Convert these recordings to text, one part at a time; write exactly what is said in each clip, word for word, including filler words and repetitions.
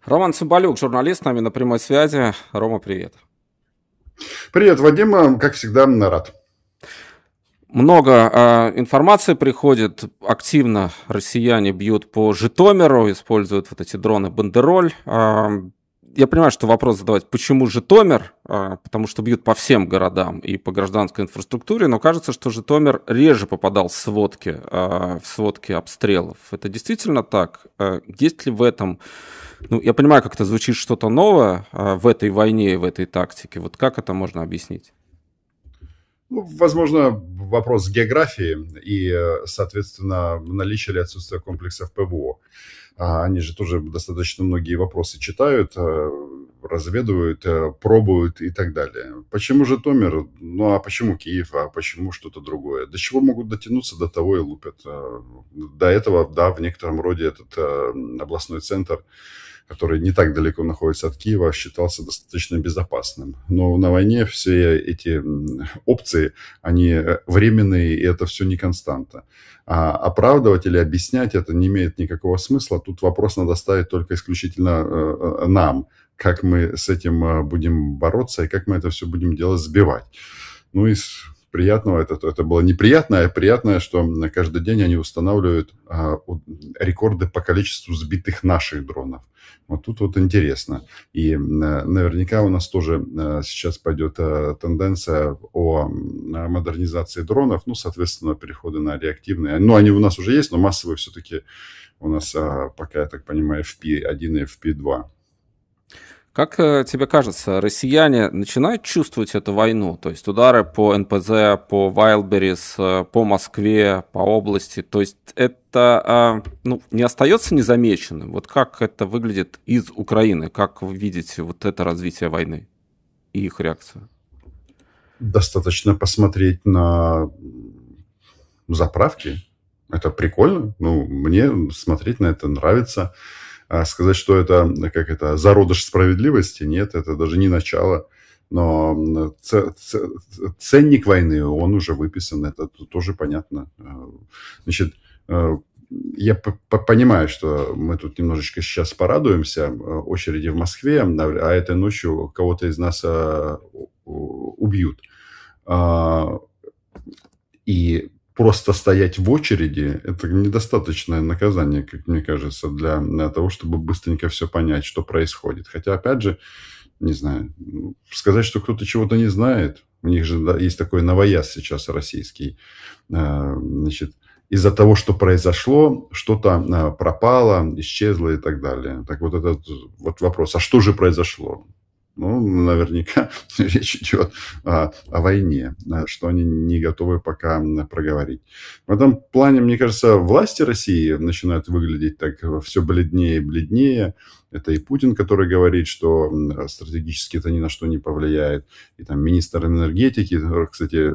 Роман Цымбалюк, журналист, с нами на прямой связи. Рома, привет. Привет, Вадим. Как всегда, рад. Много э, информации приходит. Активно россияне бьют по Житомиру, используют вот эти дроны «Бандероль». Э, я понимаю, что вопрос задавать, почему Житомир? Э, потому что бьют по всем городам и по гражданской инфраструктуре, но кажется, что Житомир реже попадал в сводки, э, в сводки обстрелов. Это действительно так? Э, есть ли в этом... Ну, я понимаю, как это звучит что-то новое э, в этой войне, в этой тактике. Вот как это можно объяснить? Ну, возможно, вопрос географии и, соответственно, наличие или отсутствие комплексов ПВО. Они же тоже достаточно многие вопросы читают, разведывают, пробуют и так далее. Почему Житомир? Ну, а почему Киев? А почему что-то другое? До чего могут дотянуться, до того и лупят. До этого, да, в некотором роде этот областной центр, который не так далеко находится от Киева, считался достаточно безопасным. Но на войне все эти опции, они временные, и это все не константа. А оправдывать или объяснять это не имеет никакого смысла. Тут вопрос надо ставить только исключительно нам, как мы с этим будем бороться и как мы это все будем делать, сбивать. Ну и приятного, это, это было неприятно, а приятное, что каждый день они устанавливают а, рекорды по количеству сбитых наших дронов. Вот тут вот интересно. И наверняка у нас тоже сейчас пойдет тенденция о модернизации дронов, ну, соответственно, переходы на реактивные. Ну, они у нас уже есть, но массовые все-таки у нас пока, я так понимаю, эф пи один и эф пи два. Как тебе кажется, россияне начинают чувствовать эту войну? То есть удары по эн пэ зэ, по Вайлдберрис, по Москве, по области. То есть это ну, не остается незамеченным? Вот как это выглядит из Украины? Как вы видите вот это развитие войны и их реакцию? Достаточно посмотреть на заправки. Это прикольно. Ну, мне смотреть на это нравится. А сказать, что это, как это, зародыш справедливости, нет, это даже не начало. Но ценник войны, он уже выписан, это тоже понятно. Значит, я понимаю, что мы тут немножечко сейчас порадуемся очереди в Москве, а этой ночью кого-то из нас убьют. И просто стоять в очереди – это недостаточное наказание, как мне кажется, для, для того, чтобы быстренько все понять, что происходит. Хотя, опять же, не знаю, сказать, что кто-то чего-то не знает, у них же да, есть такой новояз сейчас российский, значит, из-за того, что произошло, что-то пропало, исчезло и так далее. Так вот этот вот вопрос, а что же произошло? Ну, наверняка речь идет о, о войне, что они не готовы пока проговорить. В этом плане, мне кажется, власти России начинают выглядеть так все бледнее и бледнее. Это и Путин, который говорит, что стратегически это ни на что не повлияет. И там министр энергетики, кстати,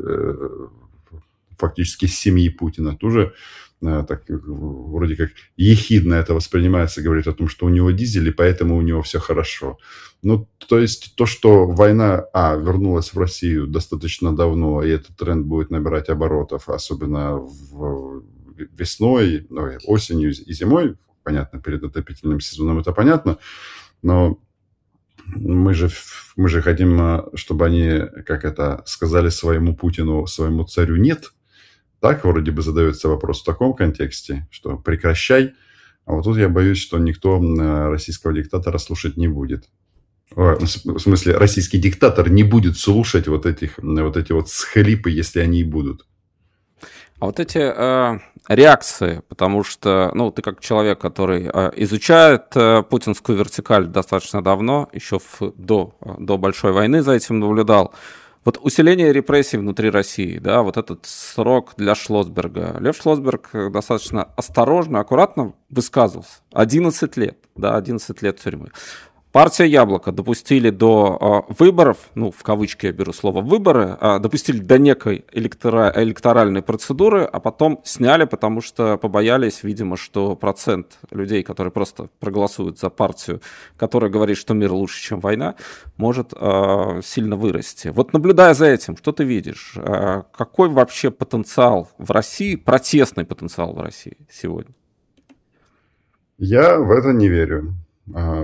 фактически с семьи Путина, тоже так вроде как ехидно это воспринимается, говорит о том, что у него дизель, и поэтому у него все хорошо. Ну, то есть то, что война, а, вернулась в Россию достаточно давно, и этот тренд будет набирать оборотов, особенно в весной, ну, осенью и зимой, понятно, перед отопительным сезоном это понятно, но мы же, мы же хотим, чтобы они, как это, сказали своему Путину, своему царю «нет». Так вроде бы задается вопрос в таком контексте, что прекращай. А вот тут я боюсь, что никто российского диктатора слушать не будет. В смысле, российский диктатор не будет слушать вот, этих, вот эти вот схлипы, если они и будут. А вот эти э, реакции, потому что, ну, ты как человек, который э, изучает э, путинскую вертикаль достаточно давно, еще в, до, до большой войны за этим наблюдал. Вот усиление репрессий внутри России, да, вот этот срок для Шлосберга. Лев Шлосберг достаточно осторожно, аккуратно высказывался. одиннадцать лет, да, одиннадцать лет тюрьмы. Партия «Яблоко» допустили до э, выборов, ну, в кавычки я беру слово «выборы», э, допустили до некой электора- электоральной процедуры, а потом сняли, потому что побоялись, видимо, что процент людей, которые просто проголосуют за партию, которая говорит, что мир лучше, чем война, может э, сильно вырасти. Вот наблюдая за этим, что ты видишь? Э, какой вообще потенциал в России, протестный потенциал в России сегодня? Я в это не верю.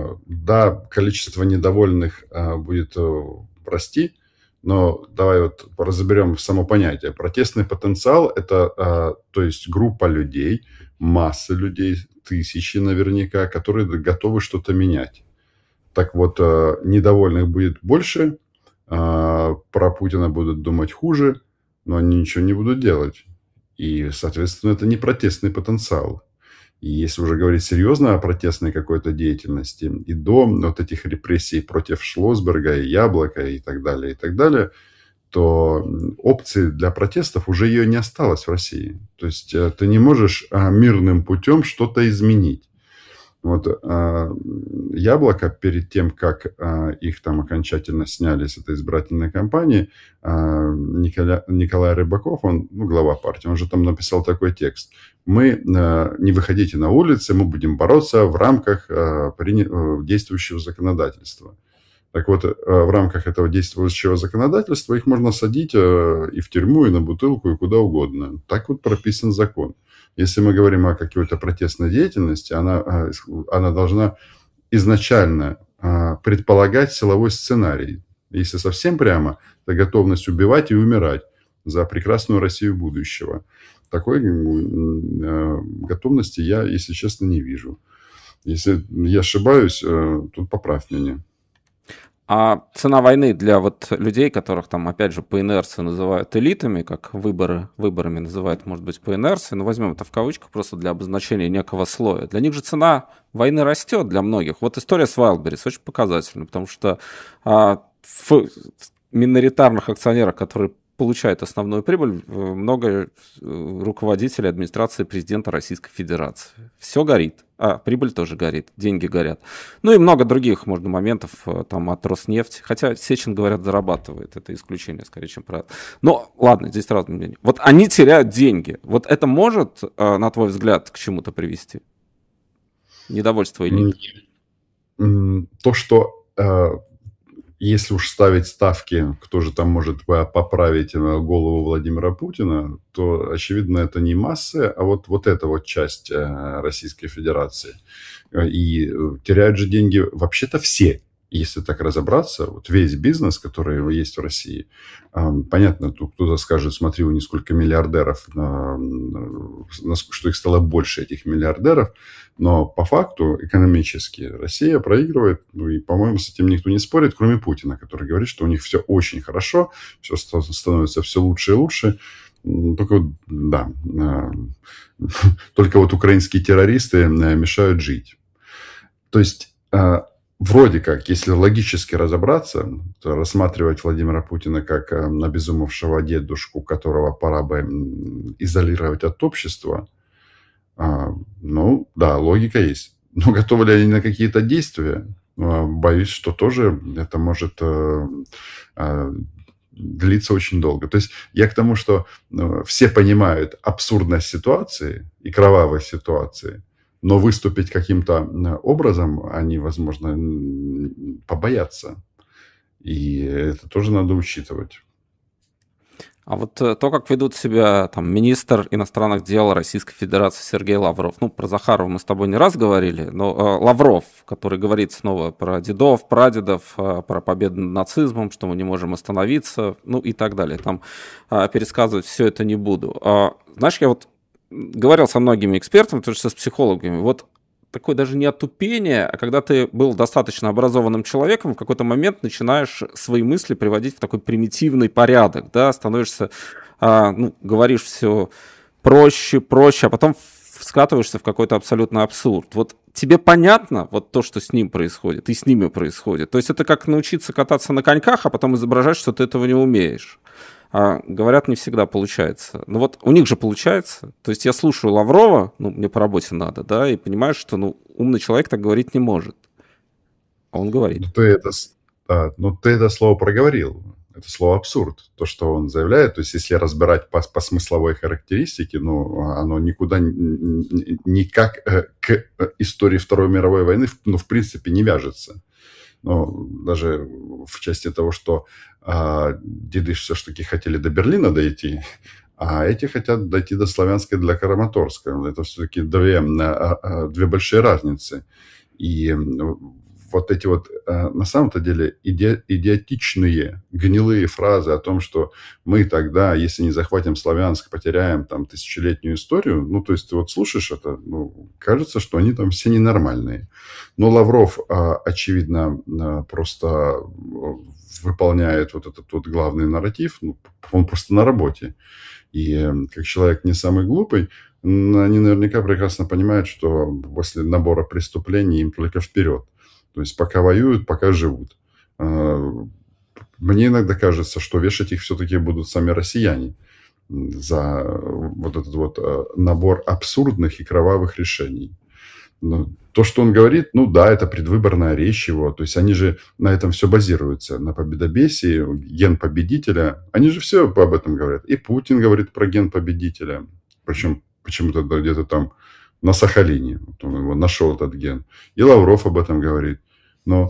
да, количество недовольных а, будет э, расти, но давай вот разберем само понятие. Протестный потенциал – это, а, то есть, группа людей, масса людей, тысячи наверняка, которые готовы что-то менять. Так вот, а, недовольных будет больше, а, про Путина будут думать хуже, но они ничего не будут делать. И, соответственно, это не протестный потенциал. И если уже говорить серьезно о протестной какой-то деятельности, и до вот этих репрессий против Шлосберга и Яблока и так далее, и так далее, то опции для протестов уже ее не осталось в России. То есть э, ты не можешь а, мирным путем что-то изменить. Вот а, Яблоко перед тем, как а, их там окончательно сняли с этой избирательной кампании, а, Николя, Николай Рыбаков, он, ну, глава партии, он же там написал такой текст. Мы, а, не выходите на улицы, мы будем бороться в рамках а, приня- действующего законодательства. Так вот, в рамках этого действующего законодательства их можно садить и в тюрьму, и на бутылку, и куда угодно. Так вот прописан закон. Если мы говорим о какой-то протестной деятельности, она, она должна изначально предполагать силовой сценарий. Если совсем прямо, то готовность убивать и умирать за прекрасную Россию будущего. Такой готовности я, если честно, не вижу. Если я ошибаюсь, тут поправь меня. А цена войны для вот людей, которых там, опять же, по инерции называют элитами, как выборы, выборами называют, может быть, по инерции, но возьмем это в кавычках просто для обозначения некого слоя. Для них же цена войны растет для многих. Вот история с Wildberries очень показательна, потому что а, в миноритарных акционерах, которые получают основную прибыль, много руководителей администрации президента Российской Федерации. Все горит. А, прибыль тоже горит, деньги горят. Ну и много других, можно, моментов там от Роснефти. Хотя Сечин, говорят, зарабатывает. Это исключение, скорее, чем правило. Но ладно, здесь разные мнения. Вот они теряют деньги. Вот это может, на твой взгляд, к чему-то привести? Недовольство элит? То, что... Если уж ставить ставки, кто же там может поправить голову Владимира Путина, то, очевидно, это не массы, а вот, вот эта вот часть Российской Федерации. И теряют же деньги вообще-то все. Если так разобраться, вот весь бизнес, который есть в России, понятно, тут кто-то скажет, смотри, у них сколько миллиардеров, что их стало больше, этих миллиардеров, но по факту экономически Россия проигрывает, ну и, по-моему, с этим никто не спорит, кроме Путина, который говорит, что у них все очень хорошо, все становится все лучше и лучше. Только вот, да, только вот украинские террористы мешают жить. То есть... Вроде как, если логически разобраться, то рассматривать Владимира Путина как обезумевшего дедушку, которого пора бы изолировать от общества, ну да, логика есть. Но готовы ли они на какие-то действия? Боюсь, что тоже это может длиться очень долго. То есть я к тому, что все понимают абсурдность ситуации и кровавой ситуации, но выступить каким-то образом они, возможно, побоятся. И это тоже надо учитывать. А вот то, как ведут себя там министр иностранных дел Российской Федерации Сергей Лавров. Ну, про Захарова мы с тобой не раз говорили, но э, Лавров, который говорит снова про дедов, прадедов, э, про победу над нацизмом, что мы не можем остановиться, ну и так далее. Там э, пересказывать все это не буду. Э, знаешь, я вот говорил со многими экспертами, то есть с психологами, вот такое даже не отупение, а когда ты был достаточно образованным человеком, в какой-то момент начинаешь свои мысли приводить в такой примитивный порядок, да, становишься, а, ну, говоришь все проще, проще, а потом скатываешься в какой-то абсолютно абсурд. Вот тебе понятно вот то, что с ним происходит, и с ними происходит. То есть это как научиться кататься на коньках, а потом изображать, что ты этого не умеешь. А, говорят, не всегда получается. Но вот у них же получается. То есть я слушаю Лаврова, ну, мне по работе надо, да, и понимаю, что, ну, умный человек так говорить не может. А он говорит. Ну, ты это, да, ну, ты это слово проговорил. Это слово абсурд. То, что он заявляет. То есть если разбирать по, по смысловой характеристике, ну, оно никуда, никак к истории Второй мировой войны, ну, в принципе, не вяжется. Ну, даже в части того, что а, деды все-таки хотели до Берлина дойти, а эти хотят дойти до Славянска, до Краматорска. Это все-таки две, две большие разницы. И вот эти вот, э, на самом-то деле, иди идиотичные, гнилые фразы о том, что мы тогда, если не захватим Славянск, потеряем там тысячелетнюю историю. Ну, то есть ты вот слушаешь это, ну, кажется, что они там все ненормальные. Но Лавров, а, очевидно, а, просто выполняет вот этот вот главный нарратив. Ну, он просто на работе. И э, как человек не самый глупый, м, они наверняка прекрасно понимают, что после набора преступлений им только вперед. То есть пока воюют, пока живут. А, Мне иногда кажется, что вешать их все-таки будут сами россияне м, за вот этот вот э, набор абсурдных и кровавых решений. Но то, что он говорит, ну да, это предвыборная речь его. То есть они же на этом все базируется. На победобесии, ген победителя. Они же все об этом говорят. И Путин говорит про ген победителя. Причем почему-то где-то там на Сахалине. Вот он его нашел, этот ген. И Лавров об этом говорит. Но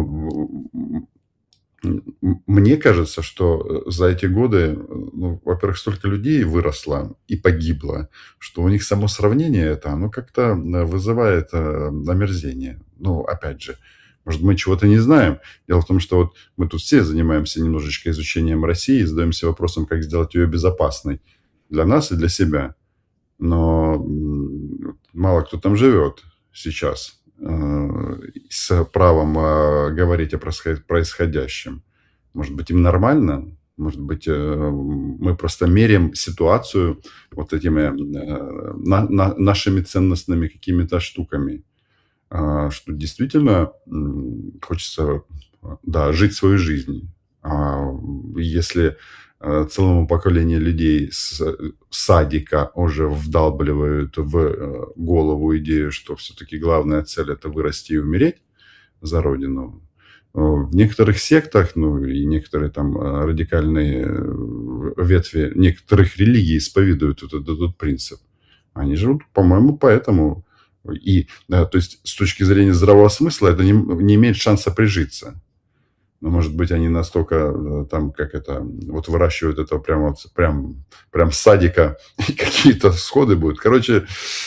мне кажется, что за эти годы, ну, во-первых, столько людей выросло и погибло, что у них само сравнение это, оно как-то вызывает э, омерзение. Ну, опять же, может, мы чего-то не знаем. Дело в том, что вот мы тут все занимаемся немножечко изучением России и задаемся вопросом, как сделать ее безопасной для нас и для себя. Но м, мало кто там живет сейчас э, с правом э, говорить о происход- происходящем. Может быть, им нормально, может быть, э, мы просто меряем ситуацию вот этими э, на- на- нашими ценностными какими-то штуками, А, что действительно м, хочется, да, жить свою жизнь. А если э, целому поколению людей с садика уже вдалбливают в э, голову идею, что все-таки главная цель – это вырасти и умереть за Родину. э, В некоторых сектах, ну и некоторые там э, радикальные э, ветви некоторых религий исповедуют вот этот, этот принцип. Они живут, по-моему, поэтому. И, да, то есть, с точки зрения здравого смысла, это не, не имеет шанса прижиться. Но, может быть, они настолько э, там, как это, вот выращивают это прямо, вот, прям, прям с садика, и какие-то сходы будут. Короче,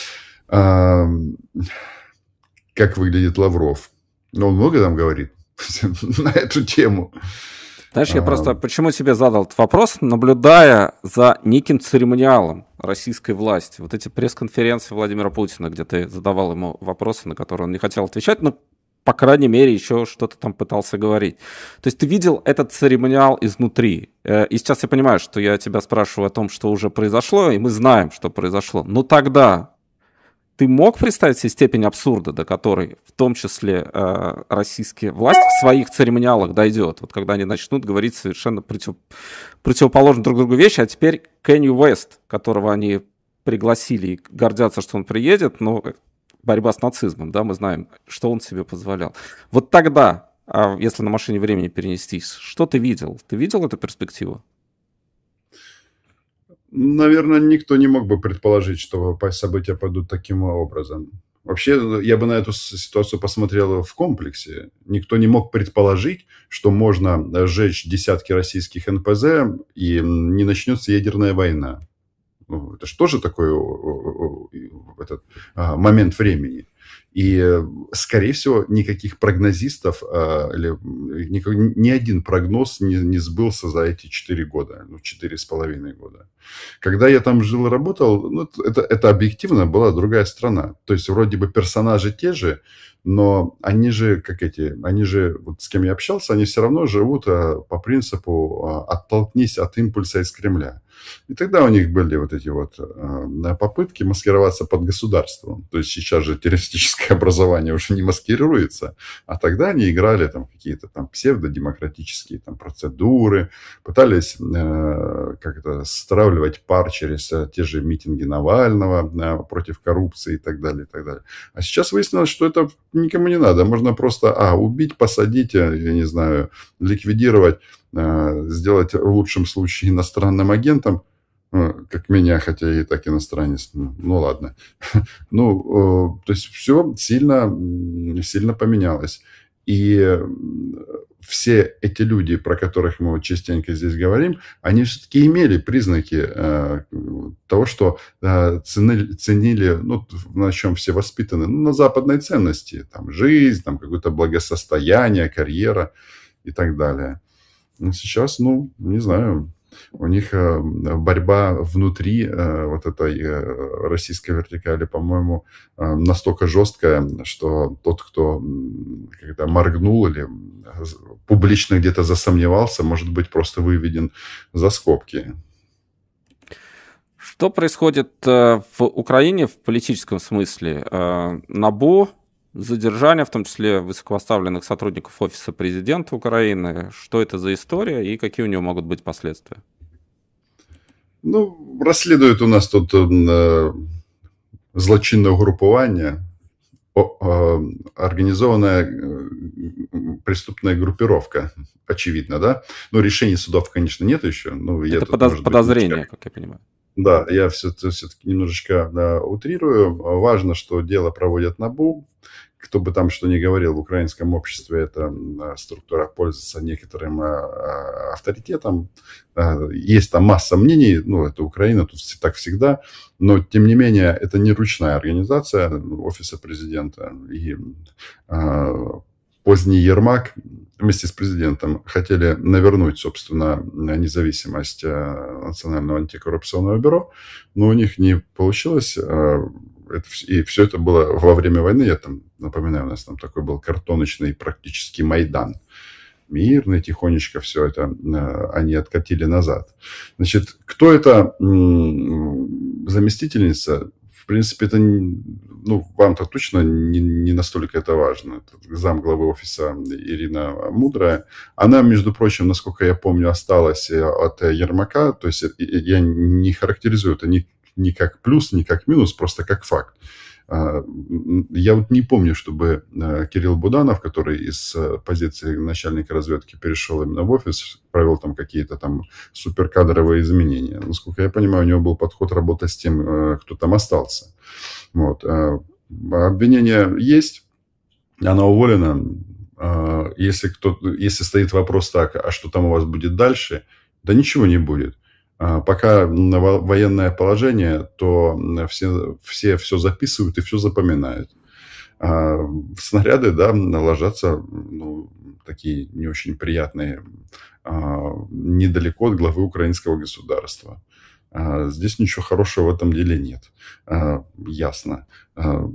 а, как выглядит Лавров? Ну, он много там говорит на эту тему. Знаешь, я А, просто почему тебе задал этот вопрос, наблюдая за неким церемониалом российской власти. Вот эти пресс-конференции Владимира Путина, где ты задавал ему вопросы, на которые он не хотел отвечать, но, по крайней мере, еще что-то там пытался говорить. То есть ты видел этот церемониал изнутри. Э, И сейчас я понимаю, что я тебя спрашиваю о том, что уже произошло, и мы знаем, что произошло. Но тогда ты мог представить себе степень абсурда, до которой, в том числе, э, российские власти в своих церемониалах дойдет? Вот когда они начнут говорить совершенно против, противоположные друг другу вещи, а теперь Кенни Уэст, которого они пригласили и гордятся, что он приедет, но борьба с нацизмом, да, мы знаем, что он себе позволял. Вот тогда, а если на машине времени перенестись, что ты видел? Ты видел эту перспективу? Наверное, никто не мог бы предположить, что по- события пойдут таким образом. Вообще, я бы на эту с- ситуацию посмотрел в комплексе. Никто не мог предположить, что можно э, сжечь десятки российских эн пэ зэ и м, не начнется ядерная война. Ну, это же тоже такой о, о, о, этот, а, момент времени. И, э, скорее всего, никаких прогнозистов, а, или м, никак- ни один прогноз не, не сбылся за эти четыре года, ну, четыре с половиной года. Когда я там жил и работал, ну, это, это объективно была другая страна. То есть, вроде бы персонажи те же, но они же, как эти, они же, вот с кем я общался, они все равно живут а, по принципу а, «оттолкнись от импульса из Кремля». И тогда у них были вот эти вот э, попытки маскироваться под государством. То есть сейчас же террористическое образование уже не маскируется, а тогда они играли там какие-то там псевдодемократические там процедуры, пытались э, как это стравливать пар через э, те же митинги Навального э, против коррупции и так далее, и так далее. А сейчас выяснилось, что это никому не надо. Можно просто, а, убить, посадить, я не знаю, ликвидировать, сделать в лучшем случае иностранным агентом, как меня, хотя я и так иностранец, ну, ну ладно. Ну, то есть все сильно, сильно поменялось. И все эти люди, про которых мы вот частенько здесь говорим, они все-таки имели признаки э, того, что э, ценили, ценили, ну, на чем все воспитаны, ну, на западной ценности, там, жизнь, там, какое-то благосостояние, карьера и так далее. Но сейчас, ну, не знаю, у них э, борьба внутри э, вот этой э, российской вертикали, по-моему, э, настолько жесткая, что тот, кто м, когда моргнул или публично где-то засомневался, может быть просто выведен за скобки. Что происходит э, в Украине в политическом смысле? Э, НАБУ, задержание, в том числе высокопоставленных сотрудников Офиса президента Украины. Что это за история и какие у нее могут быть последствия? Ну, расследует у нас тут э, злочинное угрупування, организованная преступная группировка, очевидно, да? Но решений судов, конечно, нет еще. Ну, это я подоз- тут, может подозрение, быть, как я понимаю. Да, я все- все-таки немножечко да, утрирую. Важно, что дело проводят НАБУ. Кто бы там что ни говорил, в украинском обществе эта структура пользуется некоторым а, авторитетом. А, Есть там масса мнений, ну, это Украина, тут так всегда. Но, тем не менее, это не ручная организация Офиса президента. И а, поздний Ермак вместе с президентом хотели навернуть, собственно, независимость а, Национального антикоррупционного бюро, но у них не получилось. а, это, вс- и все это было во время войны. Я там напоминаю, у нас там такой был картоночный практически Майдан. Мирно, тихонечко все это а, они откатили назад. Значит, кто это м, заместительница? В принципе, это, н- ну, вам-то точно не, не настолько это важно. Это замглавы офиса Ирина Мудрая. Она, между прочим, насколько я помню, осталась э, от э, Ермака. То есть э, э, я не характеризую это ни, ни как плюс, ни как минус, просто как факт. А, м, Я вот не помню, чтобы э, Кирилл Буданов, который из э, позиции начальника разведки перешел именно в офис, провел там какие-то там суперкадровые изменения. Насколько я понимаю, у него был подход работать с тем, э, кто там остался. Вот. а, Обвинение есть, она уволена. А, Если, кто, если стоит вопрос так, а что там у вас будет дальше, да ничего не будет. А, Пока на во- военное положение, то м, все, все все записывают и все запоминают. А снаряды, да, ложатся, ну, такие не очень приятные, а, недалеко от главы украинского государства. А здесь ничего хорошего в этом деле нет. А, ясно. А,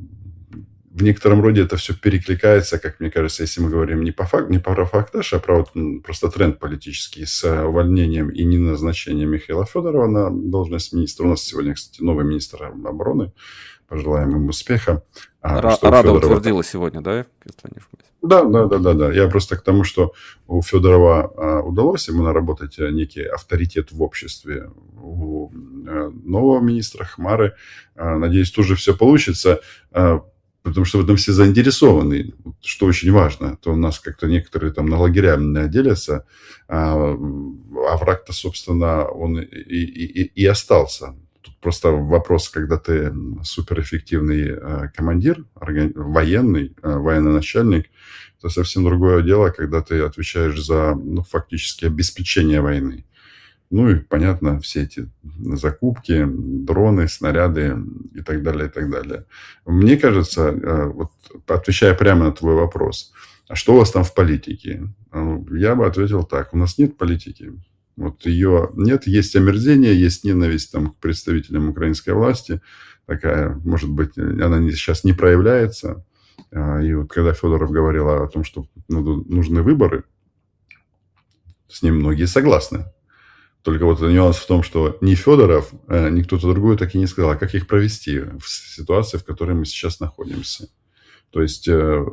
в некотором роде это все перекликается, как мне кажется, если мы говорим не, по фак, не про фактаж, а про вот м, просто тренд политический с э, увольнением и неназначением Михаила Федорова на должность министра. У нас сегодня, кстати, новый министр обороны. Пожелаем им успеха. А, Ра- что у Рада Федорова там- утвердила сегодня, да, если не ошибаюсь? Да, да, да, да, да. Я просто к тому, что у Федорова а, удалось ему наработать а, некий авторитет в обществе. У а, нового министра Хмары, а, надеюсь, тоже все получится, а, потому что в этом все заинтересованы, вот что очень важно. То у нас как-то некоторые там на лагеря м, делятся, а, а враг-то, собственно, он и, и, и, и остался. Тут просто вопрос, когда ты суперэффективный э, командир, органи- военный, э, военный начальник, это совсем другое дело, когда ты отвечаешь за, ну, фактически обеспечение войны. Ну и, понятно, все эти закупки, дроны, снаряды и так далее, и так далее. Мне кажется, э, вот отвечая прямо на твой вопрос, а что у вас там в политике? Э, Я бы ответил так, у нас нет политики. Вот ее нет, есть омерзение, есть ненависть там, к представителям украинской власти. Такая, может быть, она не- сейчас не проявляется. А, И вот когда Федоров говорил о том, что ну, нужны выборы, с ним многие согласны. Только вот нюанс в том, что ни Федоров, э, ни кто-то другой так и не сказал, а как их провести в ситуации, в которой мы сейчас находимся. То есть э,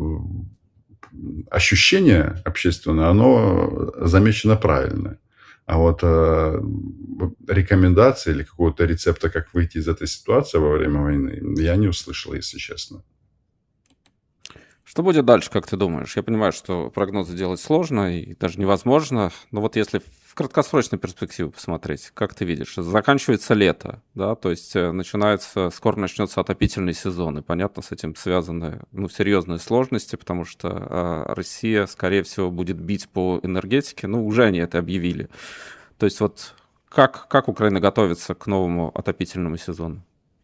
ощущение общественное, оно замечено правильно. А вот э, рекомендации или какого-то рецепта, как выйти из этой ситуации во время войны, я не услышал, если честно. Что будет дальше, как ты думаешь? Я понимаю, что прогнозы делать сложно и даже невозможно, но вот если в краткосрочной перспективе посмотреть, как ты видишь? Заканчивается лето, да, то есть начинается, скоро начнется отопительный сезон, и, понятно, с этим связаны, ну, серьезные сложности, потому что э, Россия, скорее всего, будет бить по энергетике, ну, уже они это объявили. То есть вот как, как Украина готовится к новому отопительному сезону?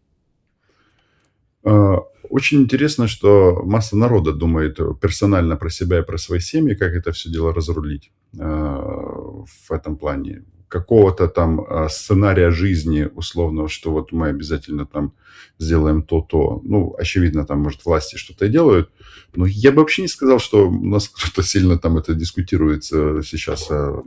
Очень интересно, что масса народа думает персонально про себя и про свои семьи, как это все дело разрулить в этом плане. Какого-то там сценария жизни условного, что вот мы обязательно там сделаем то-то. Ну, очевидно, там, может, власти что-то и делают. Но я бы вообще не сказал, что у нас кто-то сильно там это дискутируется сейчас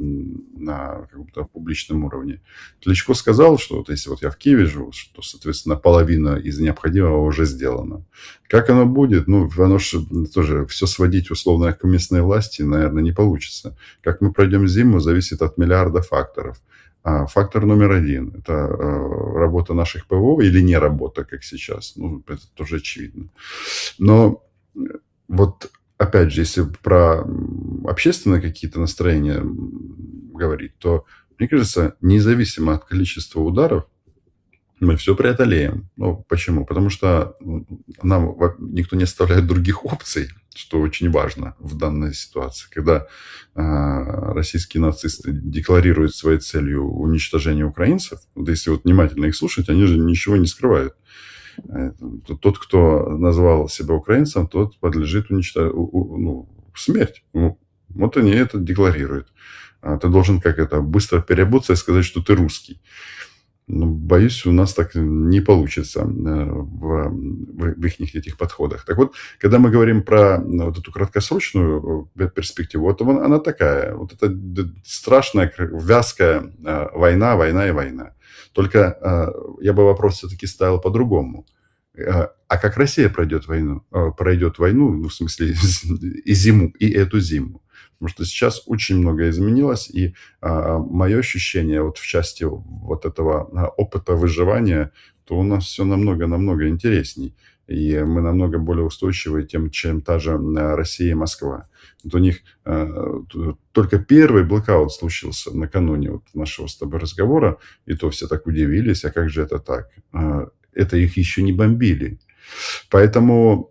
на каком-то публичном уровне. Кличко сказал, что вот если вот я в Киеве живу, что, соответственно, половина из необходимого уже сделана. Как оно будет? Ну, оно же тоже все сводить условно к местной власти, наверное, не получится. Как мы пройдем зиму, зависит от миллиарда факторов. А фактор номер один – это э, работа наших ПВО или не работа, как сейчас. Ну, это тоже очевидно. Но вот, опять же, если про общественные какие-то настроения говорить, то, мне кажется, независимо от количества ударов, мы все преодолеем. Ну, почему? Потому что нам никто не оставляет других опций, что очень важно в данной ситуации. Когда э, российские нацисты декларируют своей целью уничтожение украинцев, вот если вот внимательно их слушать, они же ничего не скрывают. Тот, кто назвал себя украинцем, тот подлежит уничтожению, ну, смерть. Ну, вот они это декларируют. Ты должен как это быстро переобуться и сказать, что ты русский. Ну, боюсь, у нас так не получится в, в, в их этих подходах. Так вот, когда мы говорим про вот эту краткосрочную перспективу, вот она такая. Вот это страшная, вязкая война, война и война. Только я бы вопрос все-таки ставил по-другому. А как Россия пройдет войну? Пройдет войну, ну, в смысле, и зиму, и эту зиму. Потому что сейчас очень многое изменилось, и а, мое ощущение вот в части вот этого а, опыта выживания, то у нас все намного-намного интересней. И мы намного более устойчивы, тем, чем та же Россия и Москва. Вот у них а, только первый блэкаут случился накануне вот нашего с тобой разговора, и то все так удивились, а как же это так? А, это их еще не бомбили. Поэтому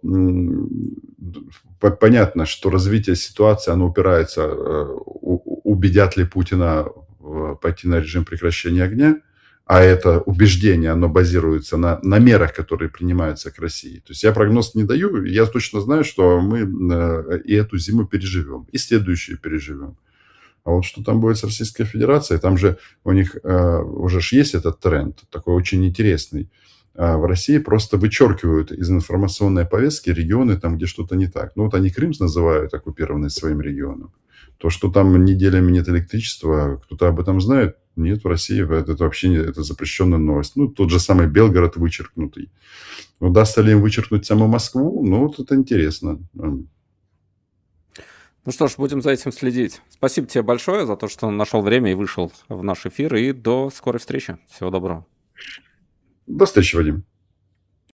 понятно, что развитие ситуации, оно упирается, убедят ли Путина пойти на режим прекращения огня, а это убеждение, оно базируется на, на мерах, которые принимаются к России. То есть я прогноз не даю, я точно знаю, что мы и эту зиму переживем, и следующую переживем. А вот что там будет с Российской Федерацией, там же у них уже ж есть этот тренд, такой очень интересный. В России просто вычеркивают из информационной повестки регионы, там, где что-то не так. Ну, вот они Крым называют оккупированный своим регионом. То, что там неделями нет электричества, кто-то об этом знает? Нет, в России это, это вообще не, это запрещенная новость. Ну, тот же самый Белгород вычеркнутый. Удастся ли им вычеркнуть саму Москву? Ну, вот это интересно. Ну что ж, будем за этим следить. Спасибо тебе большое за то, что нашел время и вышел в наш эфир. И до скорой встречи. Всего доброго. До встречи, Вадим.